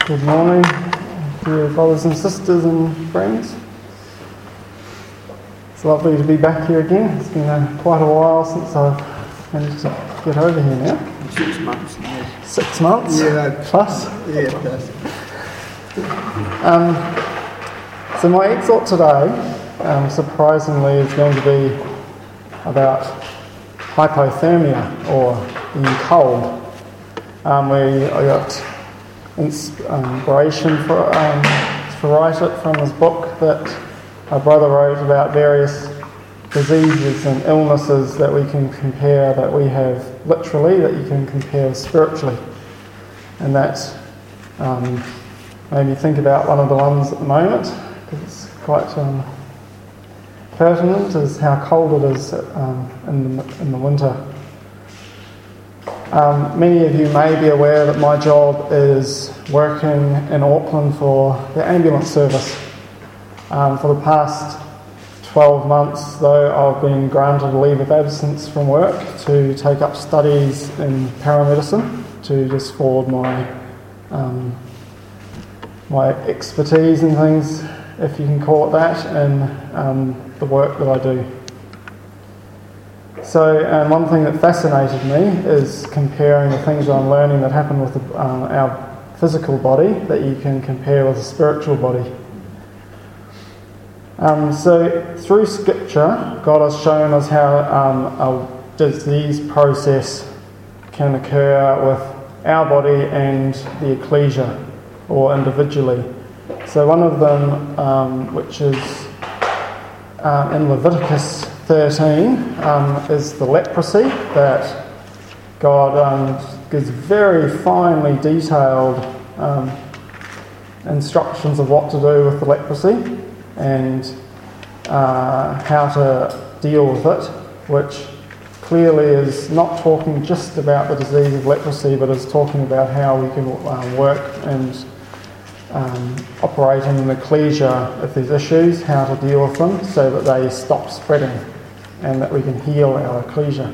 Good morning, dear brothers and sisters and friends. It's lovely to be back here again. It's been quite a while since I've managed to get over here now. 6 months. Yeah. 6 months? Yeah. Plus? Yeah, plus. So my exhort today, surprisingly, is going to be about hypothermia, or being cold. I got inspiration to write it from this book that my brother wrote about various diseases and illnesses that we can compare, that we have literally, that you can compare spiritually. And that made me think about one of the ones at the moment, because it's quite pertinent, is how cold it is in the winter. Many of you may be aware that my job is working in Auckland for the ambulance service. For the past 12 months, though, I've been granted a leave of absence from work to take up studies in paramedicine, to just forward my expertise and things, if you can call it that, in the work that I do. So one thing that fascinated me is comparing the things that I'm learning that happen with our physical body that you can compare with a spiritual body. So through Scripture, God has shown us how a disease process can occur with our body and the ecclesia, or individually. So one of them, which is in Leviticus 13, is the leprosy, that God gives very finely detailed instructions of what to do with the leprosy and how to deal with it, which clearly is not talking just about the disease of leprosy, but is talking about how we can work and operate in the ecclesia if there's issues, how to deal with them so that they stop spreading and that we can heal our ecclesia.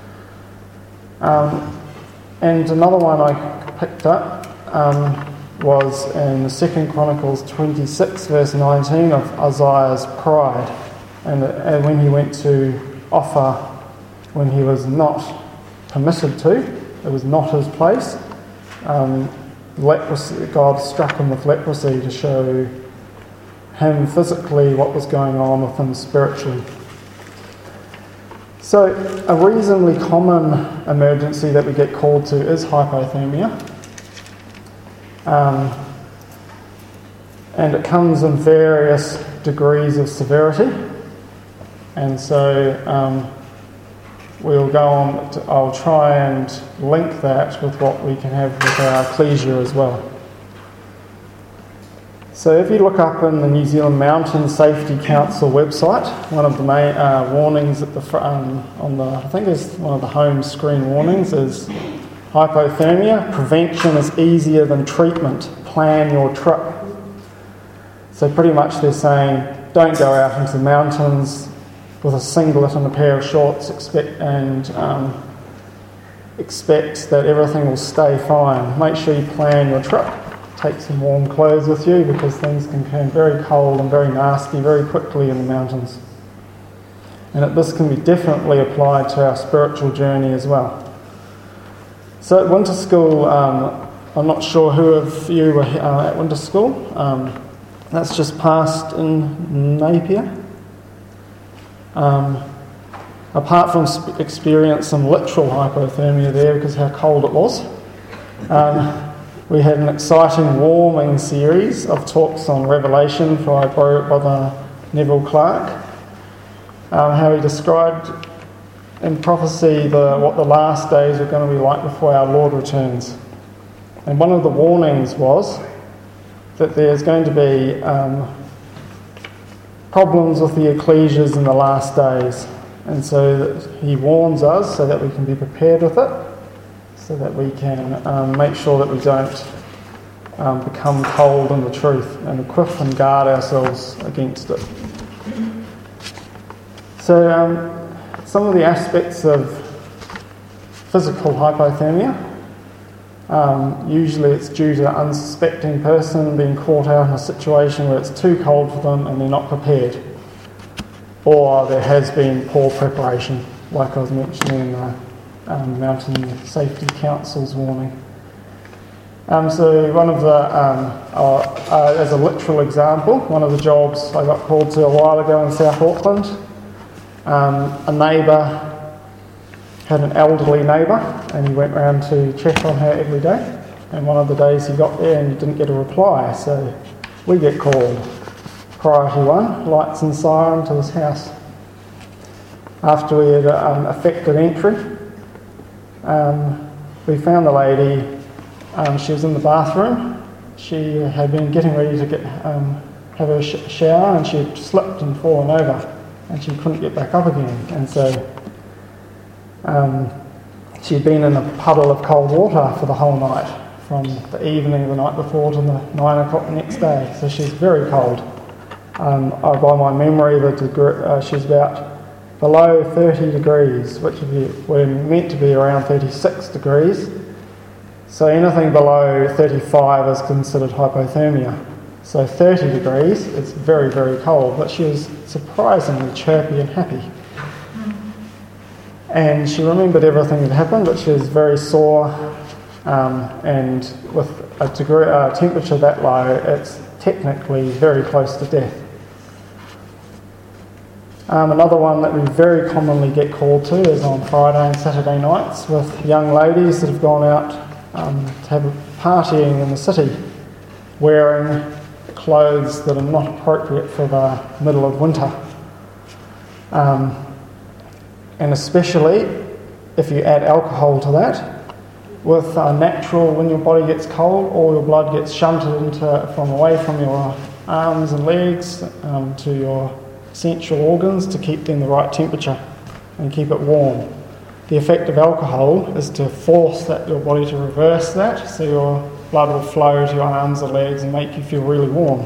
And another one I picked up was in 2 Chronicles 26 verse 19 of Uzziah's pride, and when he went to offer when he was not permitted to, it was not his place. Leprosy, God struck him with leprosy to show him physically what was going on with him spiritually. So a reasonably common emergency that we get called to is hypothermia. And it comes in various degrees of severity. And so we'll go on, I'll try and link that with what we can have with our ecclesia as well. So if you look up in the New Zealand Mountain Safety Council website, one of the main warnings at the front, I think it's one of the home screen warnings, is hypothermia. Prevention is easier than treatment. Plan your trip. So pretty much they're saying, don't go out into the mountains with a singlet and a pair of shorts, expect that everything will stay fine. Make sure you plan your trip. Take some warm clothes with you, because things can turn very cold and very nasty very quickly in the mountains. And this can be definitely applied to our spiritual journey as well. So at winter school, I'm not sure who of you were at winter school. That's just passed in Napier. Apart from experiencing some literal hypothermia there because how cold it was, we had an exciting warming series of talks on Revelation by Brother Neville Clark, how he described in prophecy what the last days were going to be like before our Lord returns. And one of the warnings was that there's going to be problems with the ecclesias in the last days. And so that he warns us so that we can be prepared with it, so that we can make sure that we don't become cold in the truth, and equip and guard ourselves against it. So some of the aspects of physical hypothermia Usually it's due to an unsuspecting person being caught out in a situation where it's too cold for them and they're not prepared. Or there has been poor preparation, like I was mentioning in the Mountain Safety Council's warning. So one of the, as a literal example, one of the jobs I got called to a while ago in South Auckland, a neighbour had an elderly neighbour and he went round to check on her every day, and one of the days he got there and he didn't get a reply, so we get called. Priority 1, lights and siren to this house. After we had effected entry, we found the lady. She was in the bathroom. She had been getting ready to have her shower, and she had slipped and fallen over, and she couldn't get back up again. And so she'd been in a puddle of cold water for the whole night, from the evening of the night before to the 9 o'clock the next day. So she's very cold. By my memory, she's about below 30 degrees, which were meant to be around 36 degrees. So anything below 35 is considered hypothermia. So 30 degrees, it's very, very cold, but she was surprisingly chirpy and happy. And she remembered everything that happened, but she was very sore, and with a temperature that low, it's technically very close to death. Another one that we very commonly get called to is on Friday and Saturday nights with young ladies that have gone out to have a partying in the city, wearing clothes that are not appropriate for the middle of winter. And especially if you add alcohol to that, with natural, when your body gets cold, all your blood gets shunted from away from your arms and legs to your essential organs to keep them the right temperature and keep it warm. The effect of alcohol is to force your body to reverse that, so your blood will flow to your arms and legs and make you feel really warm.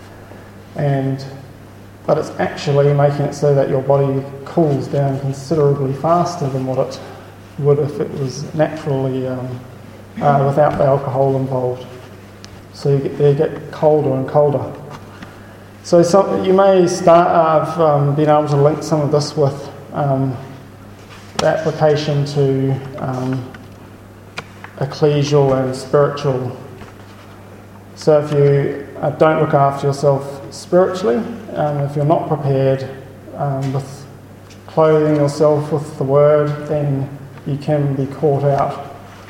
But it's actually making it so that your body cools down considerably faster than what it would if it was naturally without the alcohol involved. So you get colder and colder. So you may start being able to link some of this with the application to ecclesial and spiritual. So if you don't look after yourself spiritually, if you're not prepared with clothing yourself with the word, then you can be caught out.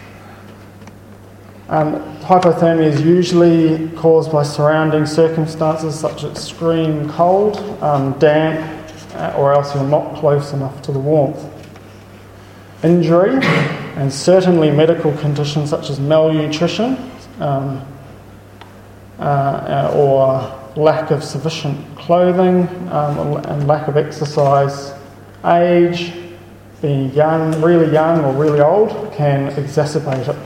Hypothermia is usually caused by surrounding circumstances such as extreme cold, damp, or else you're not close enough to the warmth. Injury, and certainly medical conditions such as malnutrition or lack of sufficient clothing and lack of exercise, age, being young, really young or really old can exacerbate it.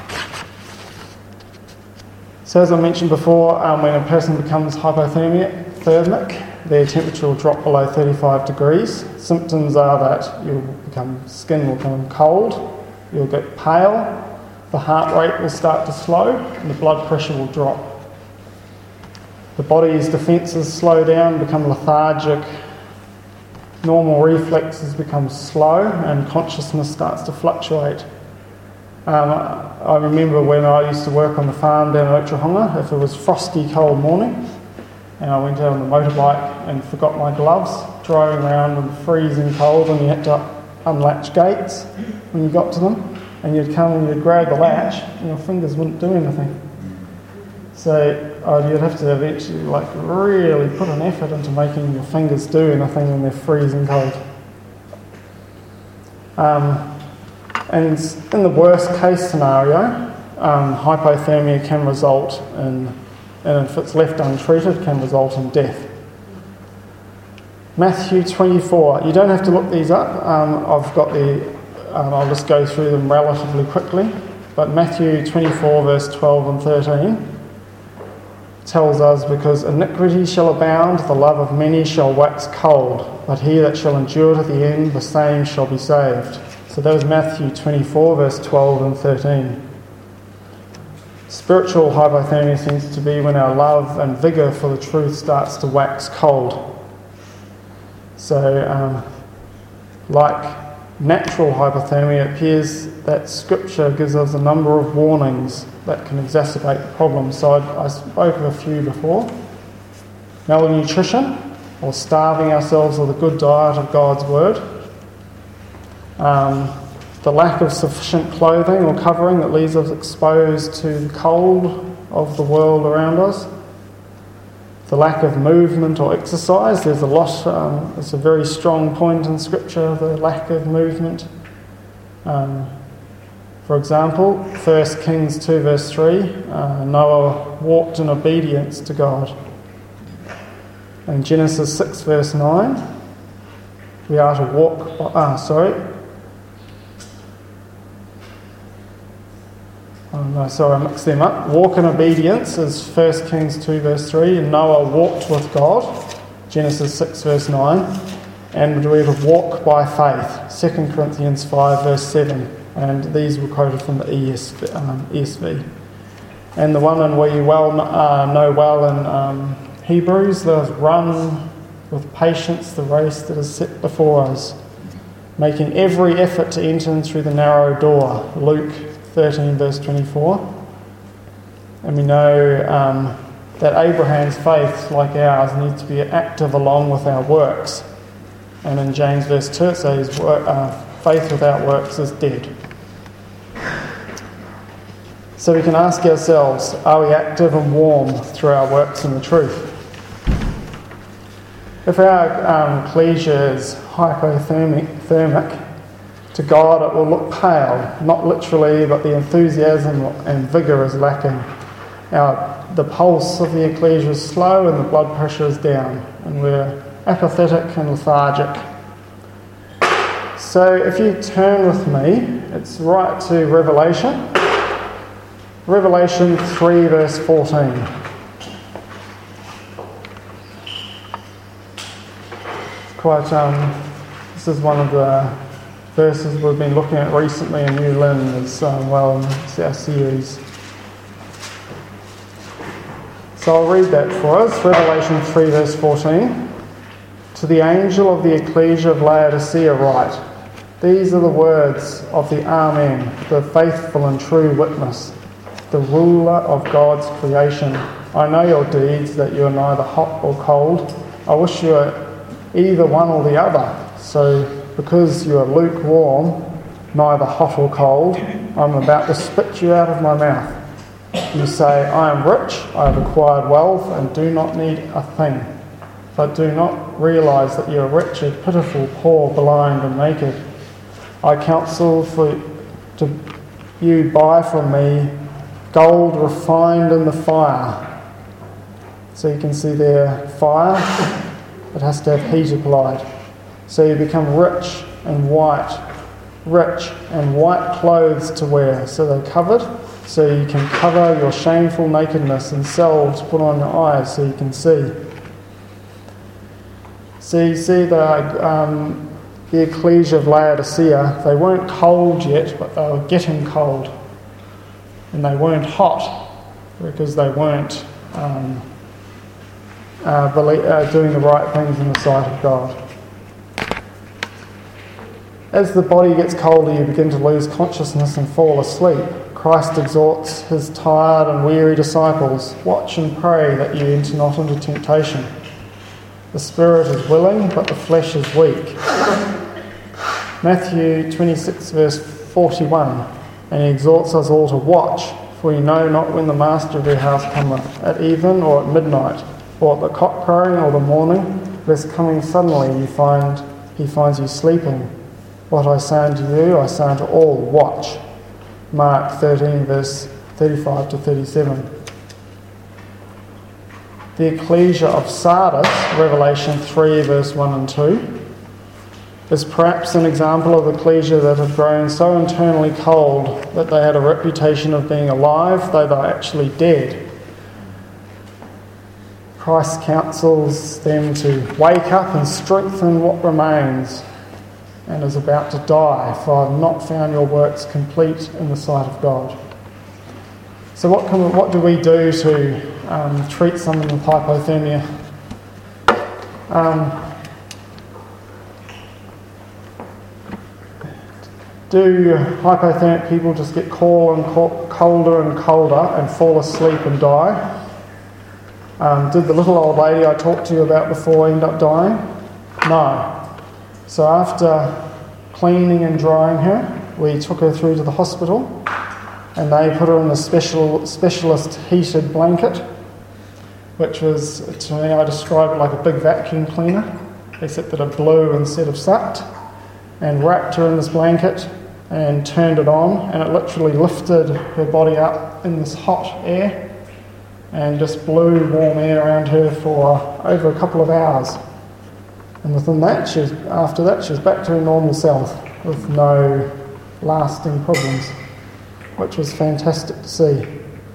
So as I mentioned before, when a person becomes hypothermic, their temperature will drop below 35 degrees. Symptoms are that skin will become cold, you'll get pale, the heart rate will start to slow, and the blood pressure will drop. The body's defences slow down, become lethargic, normal reflexes become slow, and consciousness starts to fluctuate. I remember when I used to work on the farm down at Otrahonga, if it was frosty cold morning and I went out on the motorbike and forgot my gloves, driving around in freezing cold, and you had to unlatch gates when you got to them, and you'd come and you'd grab the latch and your fingers wouldn't do anything. So you'd have to eventually really put an effort into making your fingers do anything when they're freezing cold. And in the worst case scenario, hypothermia can result in, and if it's left untreated, can result in death. Matthew 24. You don't have to look these up. I've got I'll just go through them relatively quickly. But Matthew 24, verse 12 and 13 tells us, because iniquity shall abound, the love of many shall wax cold, but he that shall endure to the end, the same shall be saved. So that was Matthew 24, verse 12 and 13. Spiritual hypothermia seems to be when our love and vigour for the truth starts to wax cold. So, like natural hypothermia, it appears that Scripture gives us a number of warnings that can exacerbate the problem. So I spoke of a few before. Malnutrition, or starving ourselves with a good diet of God's Word. The lack of sufficient clothing or covering that leaves us exposed to the cold of the world around us. The lack of movement or exercise. There's a lot, it's a very strong point in Scripture, the lack of movement. For example, 1 Kings 2 verse 3, Noah walked in obedience to God. In Genesis 6 verse 9, we are to walk, I mixed them up. Walk in obedience is 1 Kings 2 verse 3, and Noah walked with God, Genesis 6 verse 9, and we have to walk by faith, 2 Corinthians 5 verse 7, and these were quoted from the ESV. And the one in we know well in Hebrews, let us run with patience the race that is set before us, making every effort to enter in through the narrow door, Luke 13 verse 24. And we know that Abraham's faith, like ours, needs to be active along with our works. And in James verse 2 it says, faith without works is dead. So we can ask ourselves, are we active and warm through our works in the truth? If our ecclesia is hypothermic, to God it will look pale, not literally, but the enthusiasm and vigour is lacking. The pulse of the ecclesia is slow and the blood pressure is down, and we're apathetic and lethargic. So if you turn with me, it's right to Revelation 3 verse 14. This is one of the verses we've been looking at recently in New Lynn as well in our series. So I'll read that for us. Revelation 3 verse 14. To the angel of the ecclesia of Laodicea write, these are the words of the Amen, the faithful and true witness, the ruler of God's creation. I know your deeds, that you are neither hot or cold. I wish you were either one or the other. So because you are lukewarm, neither hot or cold, I'm about to spit you out of my mouth. You say, I am rich, I have acquired wealth, and do not need a thing. But do not realise that you are wretched, pitiful, poor, blind, and naked. I counsel for you buy from me gold refined in the fire. So you can see there, fire, it has to have heat applied. So you become rich and white clothes to wear. So they're covered, so you can cover your shameful nakedness, and salve to put on your eyes so you can see. So you see the ecclesia of Laodicea, they weren't cold yet, but they were getting cold. And they weren't hot because they weren't doing the right things in the sight of God. As the body gets colder, you begin to lose consciousness and fall asleep. Christ exhorts his tired and weary disciples, watch and pray that you enter not into temptation. The spirit is willing, but the flesh is weak. Matthew 26 verse 41, and he exhorts us all to watch, for you know not when the master of your house cometh, at even or at midnight, or at the cock crowing or the morning, lest coming suddenly he finds you sleeping. What I say unto you, I say unto all, watch. Mark 13 verse 35 to 37. The ecclesia of Sardis, Revelation 3 verse 1 and 2, is perhaps an example of the ecclesia that had grown so internally cold that they had a reputation of being alive, though they're actually dead. Christ counsels them to wake up and strengthen what remains and is about to die, for I have not found your works complete in the sight of God. So what do we do to treat someone with hypothermia? Do hypothermic people just get colder and colder and fall asleep and die? Did the little old lady I talked to you about before end up dying? No. So after cleaning and drying her, we took her through to the hospital and they put her in a specialist heated blanket, which was, to me, I describe it like a big vacuum cleaner, except that it blew instead of sucked, and wrapped her in this blanket and turned it on, and it literally lifted her body up in this hot air and just blew warm air around her for over a couple of hours. And within that, after that, she was back to her normal self with no lasting problems, which was fantastic to see.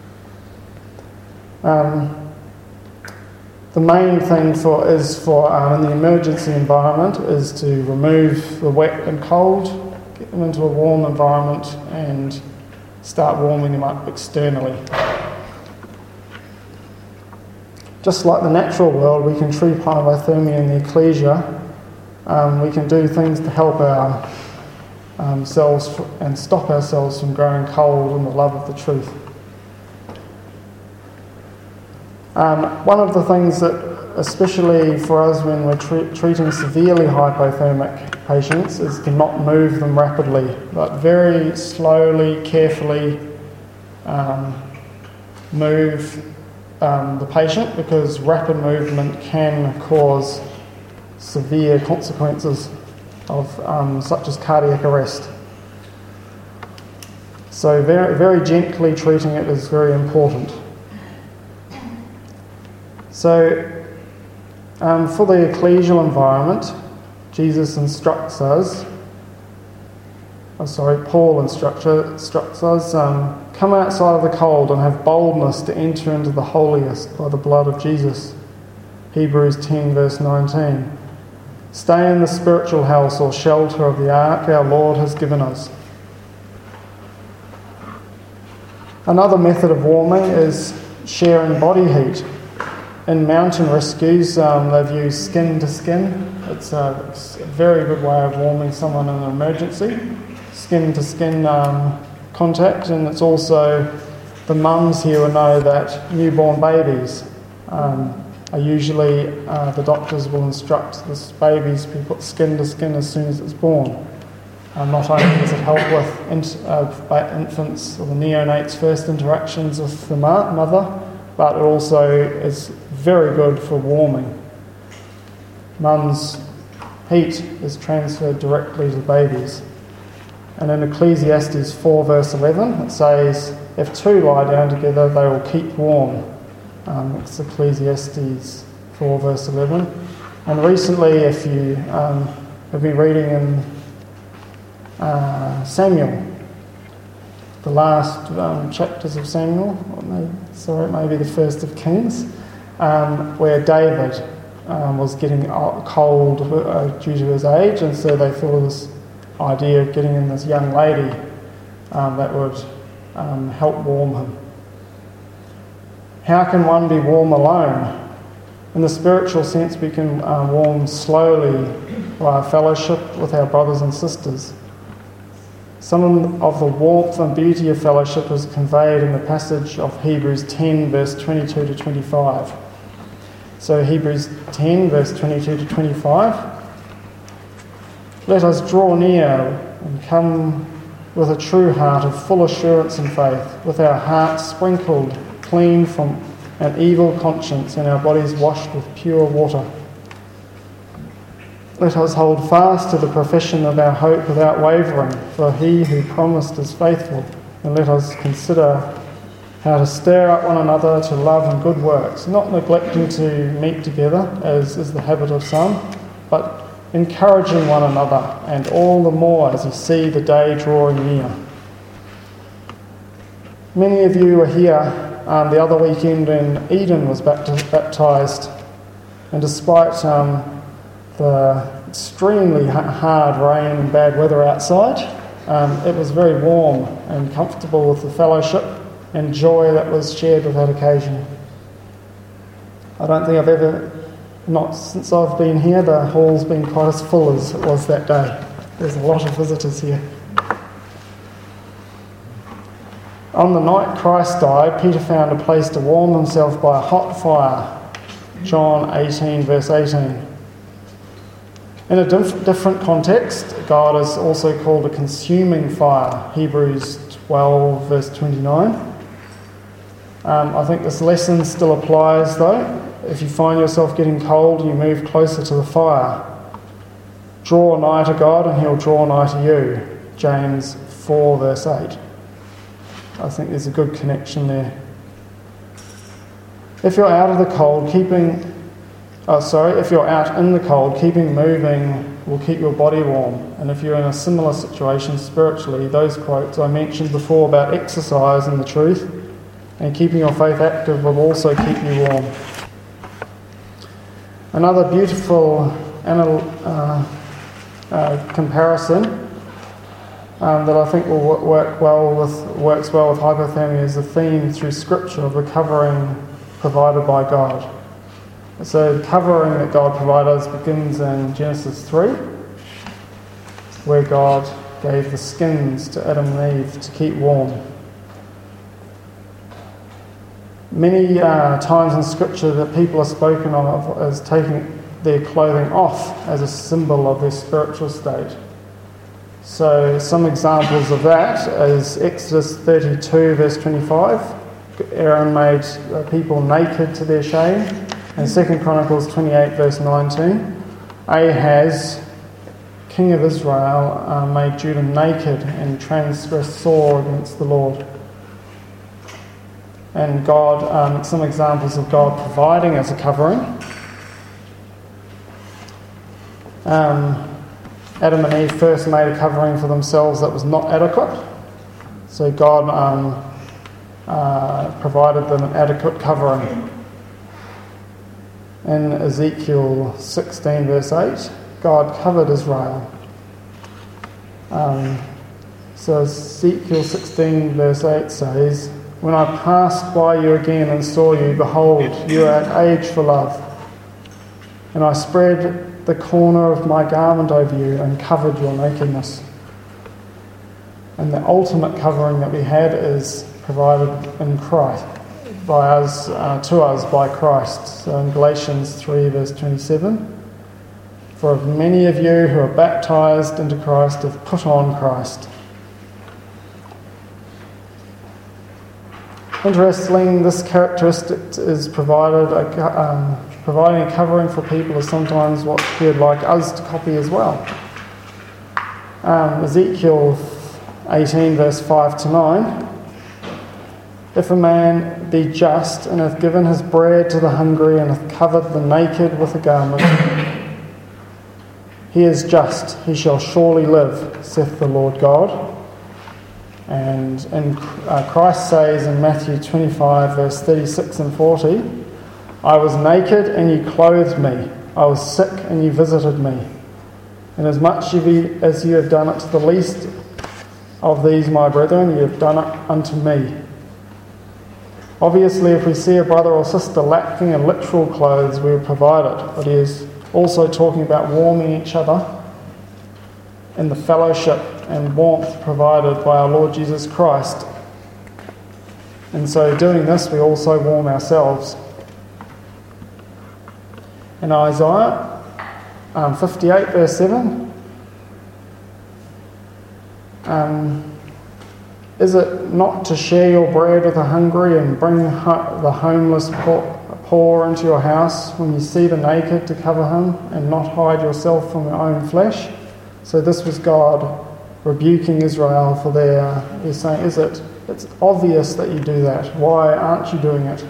The main thing in the emergency environment is to remove the wet and cold, get them into a warm environment and start warming them up externally. Just like the natural world, we can treat hypothermia in the ecclesia. We can do things to help ourselves and stop ourselves from growing cold in the love of the truth. One of the things that, especially for us when we're treating severely hypothermic patients, is to not move them rapidly, but very slowly, carefully move the patient, because rapid movement can cause severe consequences of such as cardiac arrest. So very, very gently treating it is very important. So for the ecclesial environment, Paul instructs us, come outside of the cold and have boldness to enter into the holiest by the blood of Jesus. Hebrews 10 verse 19. Stay in the spiritual house or shelter of the ark our Lord has given us. Another method of warming is sharing body heat. In mountain rescues, they've used skin to skin. It's a very good way of warming someone in an emergency. Skin to skin contact, and it's also the mums here will know that newborn babies are usually, the doctors will instruct the babies to be put skin to skin as soon as it's born. Not only does it help with infants or the neonates' first interactions with the mother, but it also is very good for warming. Mum's heat is transferred directly to the babies. And in Ecclesiastes 4 verse 11 it says, if two lie down together they will keep warm. It's Ecclesiastes 4 verse 11. And recently, if you have been reading in Samuel, the last chapters of Samuel, maybe the first of Kings, where David was getting cold due to his age, and so they thought of this idea of getting in this young lady that would help warm him. How can one be warm alone? In the spiritual sense, we can warm slowly by fellowship with our brothers and sisters. Some of the warmth and beauty of fellowship is conveyed in the passage of Hebrews 10 verse 22 to 25. So Hebrews 10 verse 22 to 25. Let us draw near and come with a true heart of full assurance and faith, with our hearts sprinkled clean from an evil conscience and our bodies washed with pure water. Let us hold fast to the profession of our hope without wavering, for he who promised is faithful. And let us consider how to stir up one another to love and good works, not neglecting to meet together, as is the habit of some, but encouraging one another, and all the more as you see the day drawing near. Many of you were here the other weekend when Eden was baptised, and despite the extremely hard rain and bad weather outside, it was very warm and comfortable with the fellowship and joy that was shared without occasion. I don't think I've ever, not since I've been here, the hall's been quite as full as it was that day. There's a lot of visitors here. On the night Christ died, Peter found a place to warm himself by a hot fire. John 18, verse 18. In a different context, God is also called a consuming fire. Hebrews 12, verse 29. I think this lesson still applies though. If you find yourself getting cold, you move closer to the fire. Draw nigh to God and He'll draw nigh to you. James 4, verse 8. I think there's a good connection there. If you're out of the cold, if you're out in the cold, keeping moving will keep your body warm. And if you're in a similar situation spiritually, those quotes I mentioned before about exercise and the truth and keeping your faith active will also keep you warm. Another beautiful comparison that I think works well with hypothermia is the theme through Scripture of the covering provided by God. So the covering that God provided us begins in Genesis 3, where God gave the skins to Adam and Eve to keep warm. Many times in Scripture that people are spoken of as taking their clothing off as a symbol of their spiritual state. So some examples of that is Exodus 32 verse 25. Aaron made people naked to their shame. And 2 Chronicles 28 verse 19. Ahaz, king of Israel, made Judah naked and transgressed sore against the Lord. And God, some examples of God providing as a covering. Adam and Eve first made a covering for themselves that was not adequate. So God provided them an adequate covering. In Ezekiel 16 verse 8, God covered Israel. So Ezekiel 16 verse 8 says, "When I passed by you again and saw you, behold, you are at age for love. And I spread the corner of my garment over you and covered your nakedness." And the ultimate covering that we had is provided in Christ, to us by Christ. So in Galatians 3 verse 27, "For many of you who are baptized into Christ have put on Christ." Interestingly, this characteristic is providing a covering for people is sometimes what we'd like us to copy as well. Ezekiel 18 verse 5 to 9. "If a man be just and hath given his bread to the hungry and hath covered the naked with a garment, he is just, he shall surely live, saith the Lord God." And Christ says in Matthew 25 verse 36 and 40, "I was naked and ye clothed me. I was sick and ye visited me. And as much as you have done it to the least of these my brethren, you have done it unto me." Obviously, if we see a brother or sister lacking in literal clothes, we will provide it. But he is also talking about warming each other in the fellowship and warmth provided by our Lord Jesus Christ. And so doing this, we also warm ourselves. In Isaiah 58 verse 7, "Is it not to share your bread with the hungry and bring the homeless poor into your house when you see the naked to cover him and not hide yourself from your own flesh?" So this was God rebuking Israel for he's saying, it's obvious that you do that. Why aren't you doing it?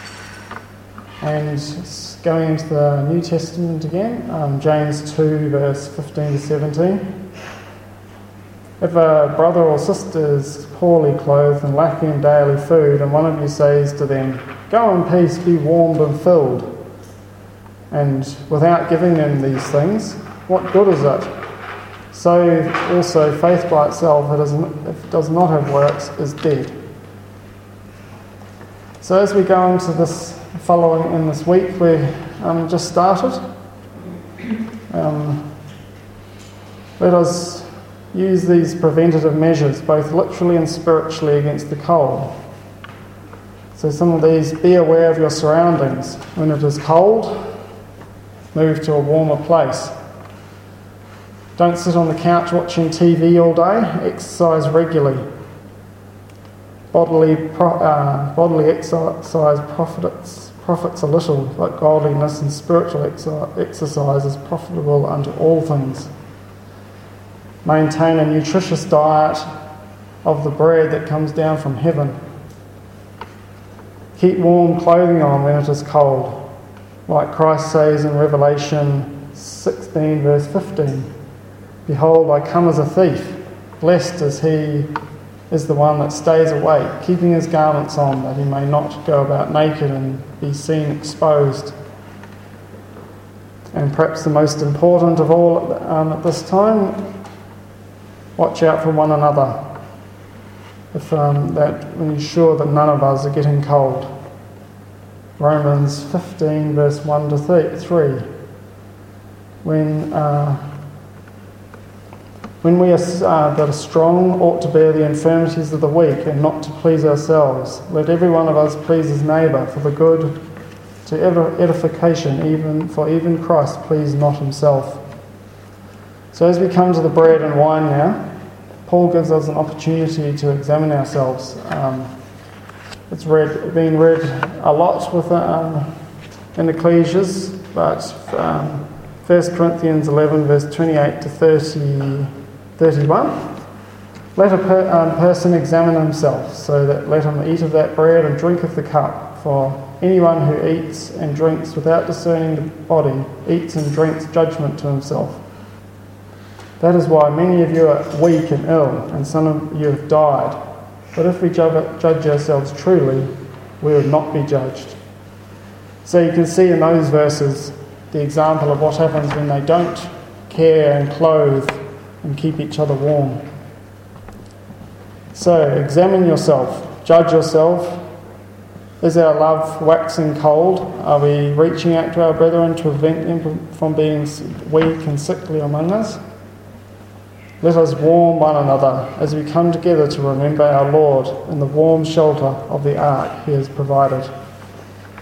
And going into the New Testament again, James 2 verse 15 to 17. "If a brother or sister is poorly clothed and lacking in daily food, and one of you says to them, 'Go in peace, be warmed and filled,' and without giving them these things, what good is it? So also faith by itself, if it does not have works, is dead." So as we go into this following in this week, we just started. Let us use these preventative measures, both literally and spiritually, against the cold. So some of these: be aware of your surroundings. When it is cold, move to a warmer place. Don't sit on the couch watching TV all day. Exercise regularly. Bodily exercise profits a little, but godliness and spiritual exercise is profitable unto all things. Maintain a nutritious diet of the bread that comes down from heaven. Keep warm clothing on when it is cold, like Christ says in Revelation 16 verse 15, "Behold, I come as a thief. Blessed is he is the one that stays awake, keeping his garments on, that he may not go about naked and be seen exposed." And perhaps the most important of all at this time, watch out for one another, that ensure that none of us are getting cold. Romans 15 verse 1 to 3. When we are that are strong ought to bear the infirmities of the weak and not to please ourselves. Let every one of us please his neighbour for the good to edification, even Christ pleased not himself. So as we come to the bread and wine now, Paul gives us an opportunity to examine ourselves. It's been read a lot in Ecclesiastes, but 1 Corinthians 11 verse 28 to 31. Let a person examine himself, so that let him eat of that bread and drink of the cup. For anyone who eats and drinks without discerning the body eats and drinks judgment to himself. That is why many of you are weak and ill, and some of you have died. But if we judge ourselves truly, we would not be judged. So you can see in those verses the example of what happens when they don't care and clothe and keep each other warm. So examine yourself, judge yourself. Is our love waxing cold? Are we reaching out to our brethren to prevent them from being weak and sickly among us? Let us warm one another as we come together to remember our Lord in the warm shelter of the ark he has provided.